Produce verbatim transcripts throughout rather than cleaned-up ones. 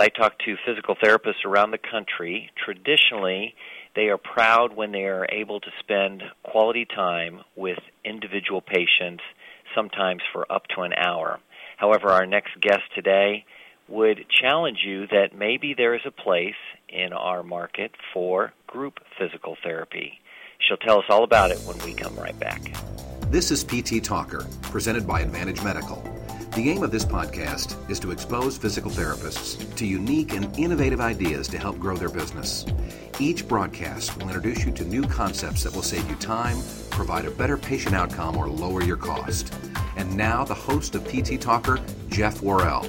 I talk to physical therapists around the country, traditionally they are proud when they are able to spend quality time with individual patients, sometimes for up to an hour. However, our next guest today would challenge you that maybe there is a place in our market for group physical therapy. She'll tell us all about it when we come right back. This is P T Talker, presented by Advantage Medical. The aim of this podcast is to expose physical therapists to unique and innovative ideas to help grow their business. Each broadcast will introduce you to new concepts that will save you time, provide a better patient outcome, or lower your cost. And now, the host of P T Talker, Jeff Worrell.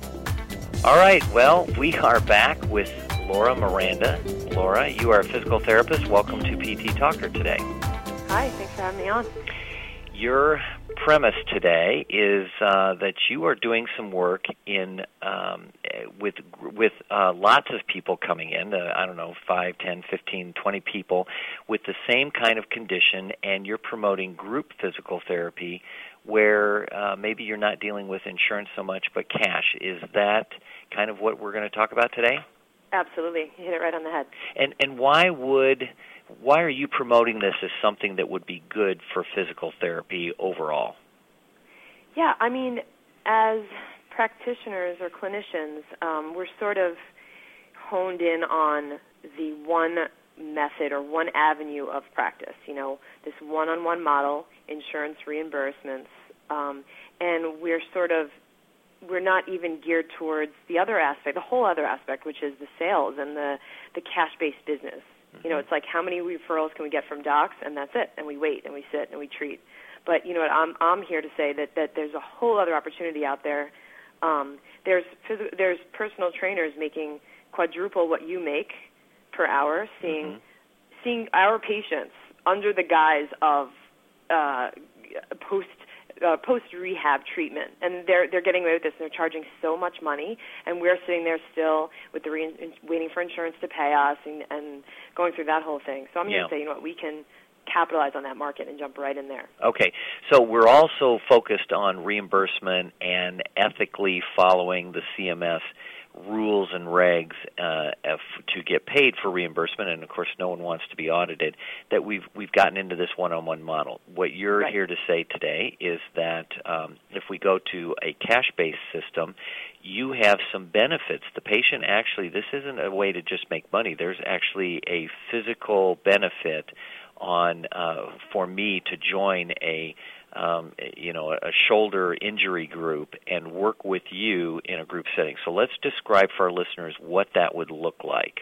All right, well, we are back with Laura Miranda. Laura, you are a physical therapist. Welcome to P T Talker today. Hi, thanks for having me on. Your premise today is uh, that you are doing some work in um, with with uh, lots of people coming in, uh, I don't know, five, ten, fifteen, twenty people with the same kind of condition, and you're promoting group physical therapy where uh, maybe you're not dealing with insurance so much but cash. Is that kind of what we're going to talk about today? Absolutely. You hit it right on the head. And and why would why are you promoting this as something that would be good for physical therapy overall? Yeah, I mean, as practitioners or clinicians, um, we're sort of honed in on the one method or one avenue of practice, you know, this one-on-one model, insurance reimbursements, um, and we're sort of we're not even geared towards the other aspect, the whole other aspect, which is the sales and the, the cash-based business. You know, it's like how many referrals can we get from docs, and that's it, and we wait, and we sit, and we treat. But, you know what, I'm, I'm here to say that, that there's a whole other opportunity out there. Um, there's phys- there's personal trainers making quadruple what you make per hour, seeing mm-hmm. seeing our patients under the guise of uh, post Uh, post-rehab treatment, and they're they're getting away with this. And they're charging so much money, and we're sitting there still with the re- waiting for insurance to pay us, and, and going through that whole thing. So I'm yeah. going to say, you know what, we can capitalize on that market and jump right in there. Okay, so we're also focused on reimbursement and ethically following the C M S rules and regs uh, f- to get paid for reimbursement, and of course no one wants to be audited, that we've we've gotten into this one-on-one model. What you're right. here to say today is that um, if we go to a cash-based system, you have some benefits. The patient actually, this isn't a way to just make money. There's actually a physical benefit on uh, for me to join a Um, you know, a shoulder injury group and work with you in a group setting. So let's describe for our listeners what that would look like.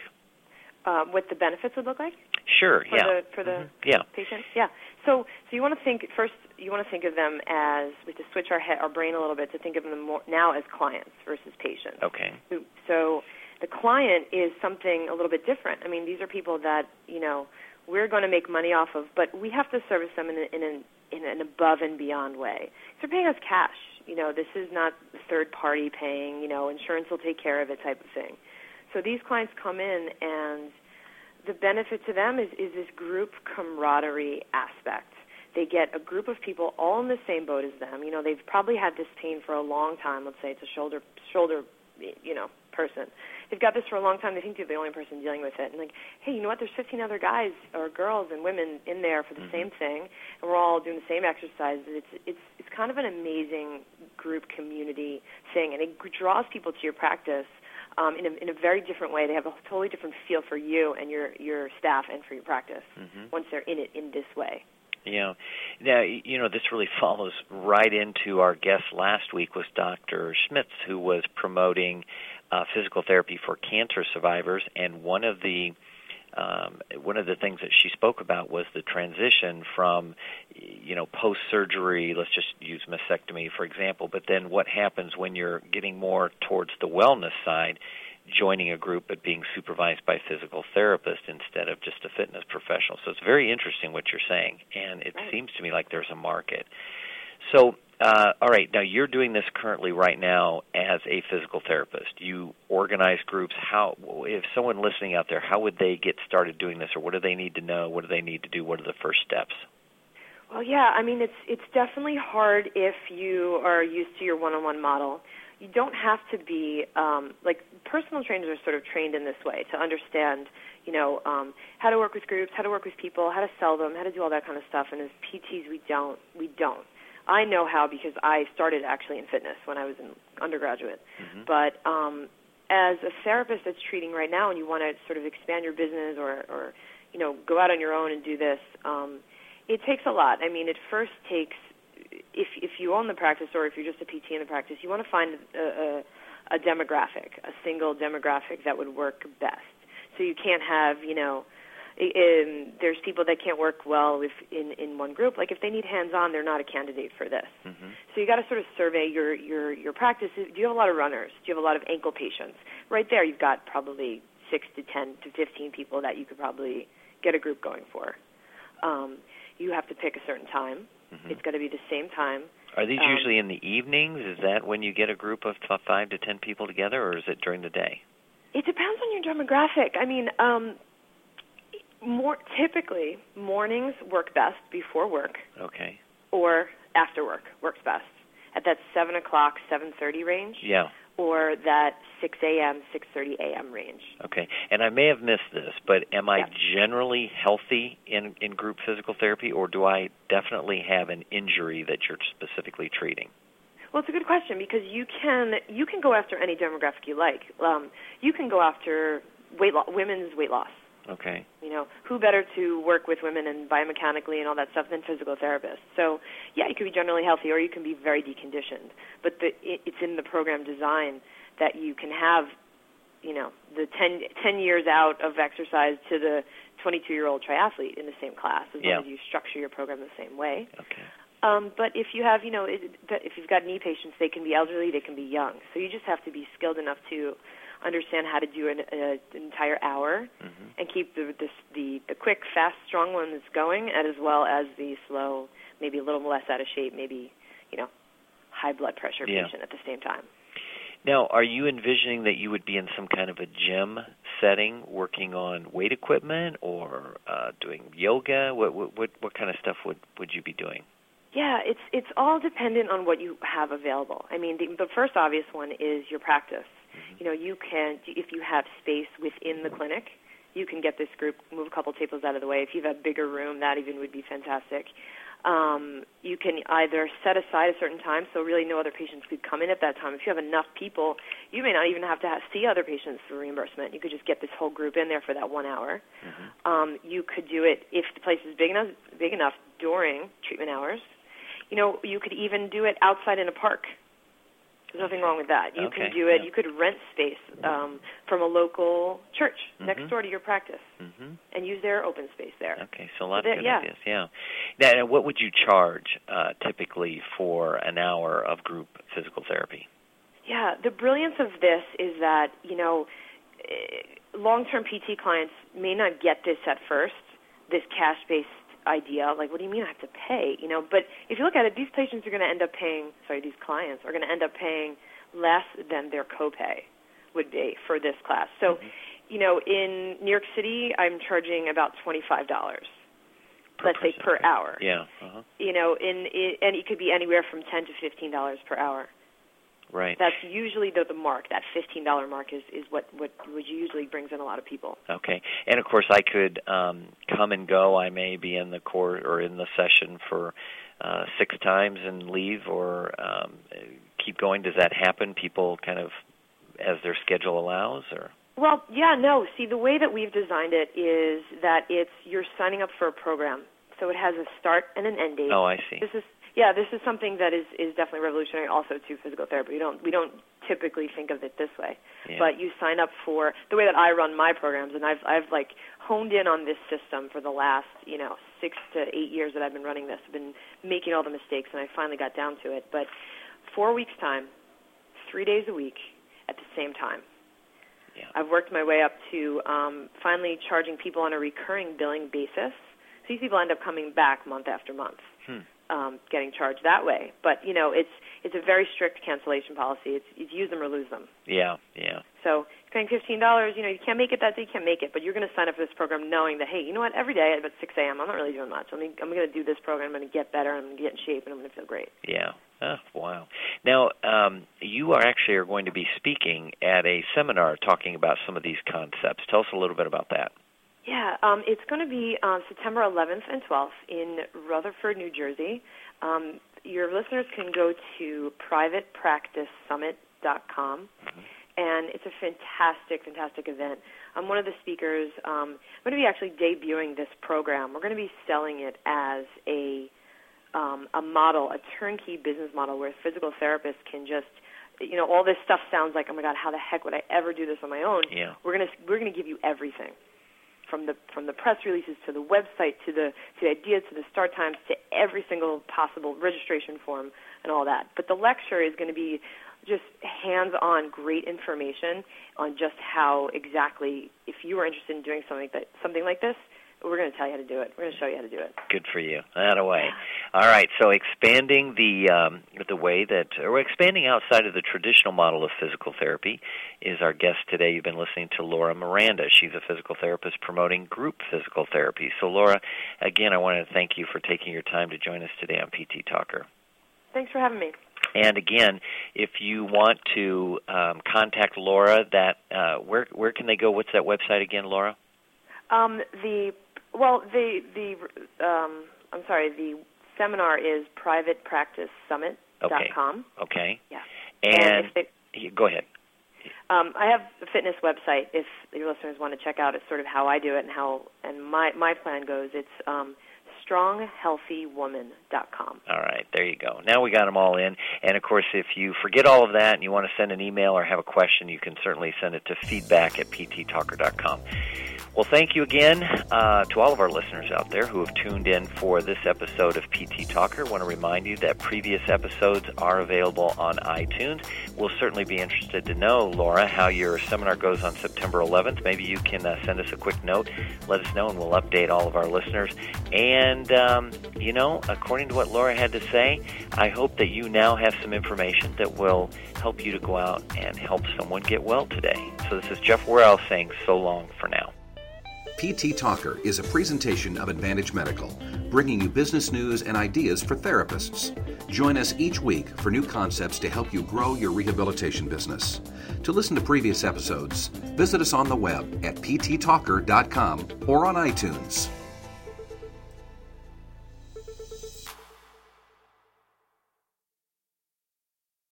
Um, what the benefits would look like? Sure, for yeah. The, for the mm-hmm. yeah. patient? Yeah. So so you want to think, first you want to think of them as, we have to switch our, head, our brain a little bit to think of them more now as clients versus patients. Okay. So the client is something a little bit different. I mean, these are people that, you know, we're going to make money off of, but we have to service them in, a, in an in an above and beyond way. So they're paying us cash. You know, this is not third party paying, you know, insurance will take care of it type of thing. So these clients come in, and the benefit to them is, is this group camaraderie aspect. They get a group of people all in the same boat as them. You know, they've probably had this pain for a long time. Let's say it's a shoulder, shoulder, you know, person. They've got this for a long time. They think they're the only person dealing with it. And like, hey, you know what? There's fifteen other guys or girls and women in there for the mm-hmm. same thing, and we're all doing the same exercises. It's it's it's kind of an amazing group community thing, and it draws people to your practice um, in a in a very different way. They have a totally different feel for you and your your staff and for your practice mm-hmm. once they're in it in this way. Yeah. Now, you know, this really follows right into our guest last week was Doctor Schmitz, who was promoting uh, physical therapy for cancer survivors, and one of the um, one of the things that she spoke about was the transition from, you know, post-surgery, let's just use mastectomy, for example, but then what happens when you're getting more towards the wellness side, joining a group but being supervised by physical therapists instead of just a fitness professional. So it's very interesting what you're saying, and it right. seems to me like there's a market. So, uh, all right, now you're doing this currently right now as a physical therapist. You organize groups. How, if someone listening out there, how would they get started doing this, or what do they need to know? What do they need to do? What are the first steps? Well, yeah, I mean, it's it's definitely hard if you are used to your one-on-one model. You don't have to be, um, like, personal trainers are sort of trained in this way to understand, you know, um, how to work with groups, how to work with people, how to sell them, how to do all that kind of stuff. And as P Ts, we don't. We don't. I know how because I started actually in fitness when I was in undergraduate. Mm-hmm. But um, as a therapist that's treating right now, and you want to sort of expand your business or, or, you know, go out on your own and do this, um, it takes a lot. I mean, it first takes, if if you own the practice or if you're just a P T in the practice, you want to find a, a, a demographic, a single demographic that would work best. So you can't have, you know, in, there's people that can't work well if in, in one group. Like if they need hands-on, they're not a candidate for this. Mm-hmm. So you got to sort of survey your, your, your practice. Do you have a lot of runners? Do you have a lot of ankle patients? Right there, you've got probably six to ten to fifteen people that you could probably get a group going for. Um, you have to pick a certain time. Mm-hmm. It's got to be the same time. Are these um, usually in the evenings? Is that when you get a group of five to ten people together, or is it during the day? It depends on your demographic. I mean, um, more typically, mornings work best before work. Okay. Or after work works best. At that seven o'clock, seven thirty range. Yeah. Or that six a.m., six thirty a.m. range. Okay. And I may have missed this, but am I yeah. generally healthy in, in group physical therapy, or do I definitely have an injury that you're specifically treating? Well, it's a good question because you can you can go after any demographic you like. Um, you can go after weight lo- women's weight loss. Okay. You know, who better to work with women and biomechanically and all that stuff than physical therapists? So, yeah, you can be generally healthy or you can be very deconditioned. But the, it, it's in the program design that you can have, you know, the ten, ten years out of exercise to the twenty-two-year-old triathlete in the same class as yeah. long as you structure your program the same way. Okay. Um, but if you have, you know, it, if you've got knee patients, they can be elderly, they can be young. So you just have to be skilled enough to understand how to do an, an entire hour mm-hmm. and keep the, the the the quick, fast, strong ones going, as well as the slow, maybe a little less out of shape, maybe, you know, high blood pressure yeah. patient at the same time. Now, are you envisioning that you would be in some kind of a gym setting, working on weight equipment or uh, doing yoga? What what what, what kind of stuff would, would you be doing? Yeah, it's it's all dependent on what you have available. I mean, the, the first obvious one is your practice. Mm-hmm. You know, you can, if you have space within the clinic, you can get this group, move a couple tables out of the way. If you have a bigger room, that even would be fantastic. Um, you can either set aside a certain time, so really no other patients could come in at that time. If you have enough people, you may not even have to have, see other patients for reimbursement. You could just get this whole group in there for that one hour. Mm-hmm. Um, you could do it if the place is big enough, big enough during treatment hours. You know, you could even do it outside in a park. There's nothing wrong with that. You okay. can do it. Yeah. You could rent space um, from a local church mm-hmm. next door to your practice mm-hmm. and use their open space there. Okay, so a lot so of good yeah. ideas. Yeah. Now, what would you charge uh, typically for an hour of group physical therapy? Yeah, the brilliance of this is that, you know, long-term P T clients may not get this at first, this cash-based idea, like, what do you mean I have to pay? You know, but if you look at it, these patients are going to end up paying, sorry, these clients are going to end up paying less than their copay would be for this class. So, mm-hmm. you know, in New York City, I'm charging about twenty-five dollars, per let's person. say per hour. Yeah. Uh-huh. You know, in, in and it could be anywhere from ten to fifteen dollars per hour. Right. That's usually the, the mark. That fifteen dollars mark is, is what, what, what usually brings in a lot of people. Okay. And, of course, I could um, come and go. I may be in the court or in the session for uh, six times and leave or um, keep going. Does that happen? People kind of as their schedule allows? Or Well, yeah, no. See, the way that we've designed it is that it's you're signing up for a program. So it has a start and an end date. Oh, I see. This is Yeah, this is something that is, is definitely revolutionary also to physical therapy. We don't we don't typically think of it this way. Yeah. But you sign up for the way that I run my programs, and I've I've like honed in on this system for the last, you know, six to eight years that I've been running this. I've been making all the mistakes and I finally got down to it. But four weeks time, three days a week at the same time. Yeah. I've worked my way up to um, finally charging people on a recurring billing basis. So these people end up coming back month after month. Hmm. Um, getting charged that way, but you know it's it's a very strict cancellation policy. It's, it's use them or lose them. Yeah, yeah. So paying fifteen dollars, you know, you can't make it that day, you can't make it, but you're going to sign up for this program knowing that hey, you know what? Every day at about six a.m. I'm not really doing much. I mean, I'm going to do this program. I'm going to get better. I'm going to get in shape, and I'm going to feel great. Yeah. Oh, wow. Now, um, you are actually are going to be speaking at a seminar talking about some of these concepts. Tell us a little bit about that. Yeah, um, it's going to be um, September eleventh and twelfth in Rutherford, New Jersey. Um, your listeners can go to private practice summit dot com, mm-hmm. and it's a fantastic, fantastic event. I'm one of the speakers. Um, I'm going to be actually debuting this program. We're going to be selling it as a Um, a model, a turnkey business model where physical therapists can just, you know, all this stuff sounds like, oh my God, how the heck would I ever do this on my own? Yeah. We're gonna we're gonna give you everything, from the from the press releases to the website to the to the ideas to the start times to every single possible registration form and all that. But the lecture is going to be just hands-on, great information on just how exactly, if you are interested in doing something that something like this, we're going to tell you how to do it. We're going to show you how to do it. Good for you. That away. All right. So expanding the um, the way that, or expanding outside of the traditional model of physical therapy is our guest today. You've been listening to Laura Miranda. She's a physical therapist promoting group physical therapy. So, Laura, again, I want to thank you for taking your time to join us today on P T Talker. Thanks for having me. And again, if you want to um, contact Laura, that uh, where where can they go? What's that website again, Laura? Um, the Well, the the um, I'm sorry, the seminar is private practice summit dot com. Okay. Okay. Yeah. And, and if they, go ahead. Um, I have a fitness website. If your listeners want to check out, it's sort of how I do it and how and my my plan goes. It's um, strong healthy woman dot com. All right, there you go. Now we got them all in. And, of course, if you forget all of that and you want to send an email or have a question, you can certainly send it to feedback at p t talker dot com. Well, thank you again uh, to all of our listeners out there who have tuned in for this episode of P T Talker. I want to remind you that previous episodes are available on iTunes. We'll certainly be interested to know, Laura, how your seminar goes on September eleventh. Maybe you can uh, send us a quick note, let us know, and we'll update all of our listeners. And, um, you know, according to what Laura had to say, I hope that you now have some information that will help you to go out and help someone get well today. So this is Jeff Worrell saying so long for now. P T Talker is a presentation of Advantage Medical, bringing you business news and ideas for therapists. Join us each week for new concepts to help you grow your rehabilitation business. To listen to previous episodes, visit us on the web at p t talker dot com or on iTunes.